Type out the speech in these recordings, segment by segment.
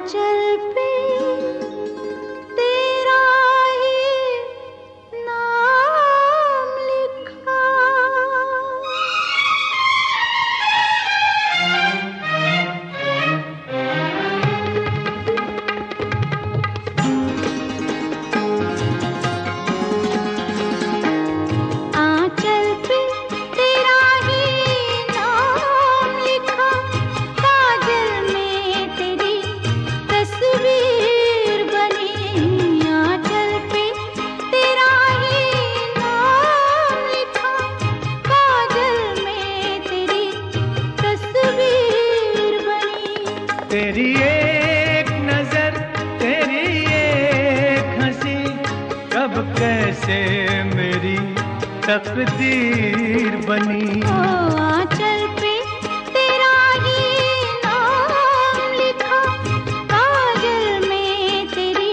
आंचल पे तेरा ही नाम लिखा। आंचल पे तेरा ही नाम लिखा, काजल में तेरी तस्वीर बनी। आंचल पे तेरा ही नाम लिखा, काजल में तेरी तस्वीर बनी। तेरी एक नजर, तेरी एक हंसी, कब कैसे मेरी तकदीर बनी। आंचल पे तेरा ही नाम लिखा, काजल में तेरी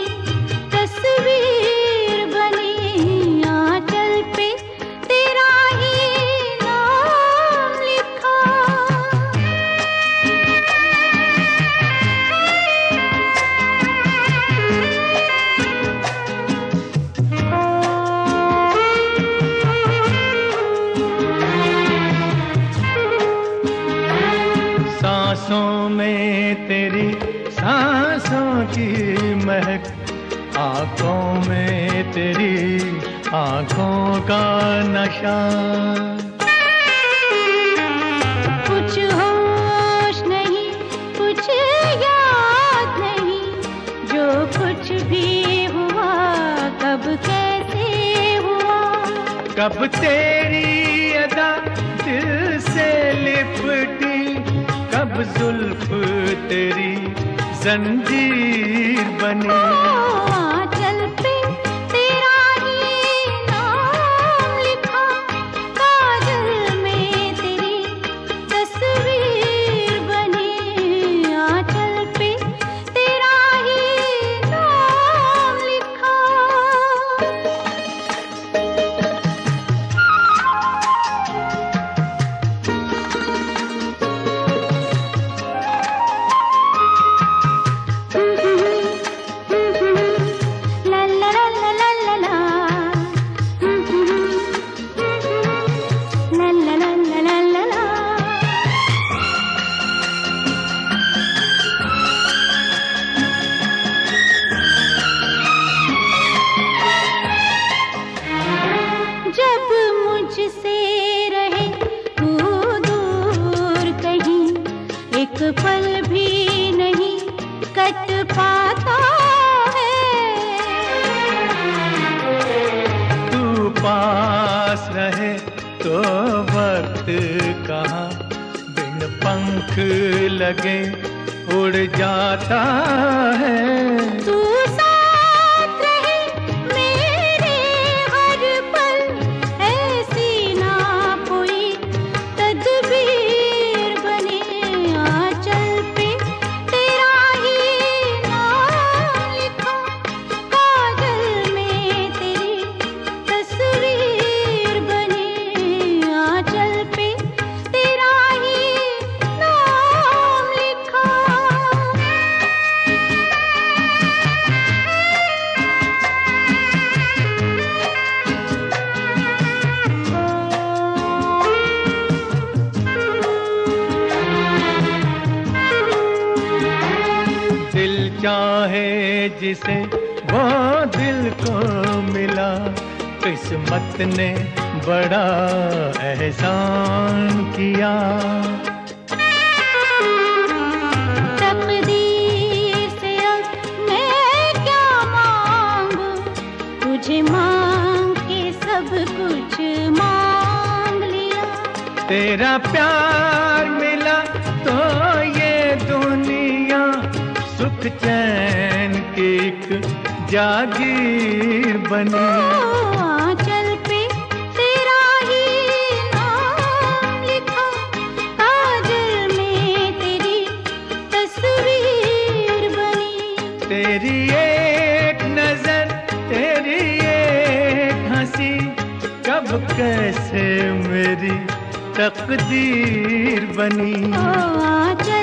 तस्वीर बनी। आंचल पे तेरा ही नाम लिखा। सांसों में तेरी सांसों की महक, आंखों में तेरी आंखों का नशा। कुछ होश नहीं, कुछ याद नहीं, जो कुछ भी हुआ कब कैसे हुआ। कब तेरी अदा दिल से लिपटी, कब जुल्फ तेरी जंजीर बनी। आंचल पे तेरा ही नाम लिखा, काजल में तेरी तस्वीर बनी। आंचल पे तेरा ही नाम लिखा। जब मुझसे रहे तू दूर कहीं, एक पल भी नहीं कट पाता है। तू पास रहे तो वक्त कहाँ बिन पंख लगे उड़ जाता है। तू साथ रहे मेरे हर पल, ऐसी ना कोई तदबीर बने। आंचल पे तेरा ही नाम लिखा, काजल में तेरी तस्वीर बनी। आंचल पे तेरा ही नाम लिखा। दिल चाहे जिसे वो दिल को मिला, किस्मत ने बड़ा एहसान किया। तकदीर से अब मैं क्या मांगू, तुझे मांग के सब कुछ मांग लिया। तेरा प्यार मिला तो ये दुनिया सुख चैन की एक जागीर बनी। आंचल पे तेरा ही नाम लिखा, काजल में तेरी तस्वीर बनी। तेरी एक नजर, तेरी एक हंसी, कब कैसे मेरी तकदीर बनी। आंचल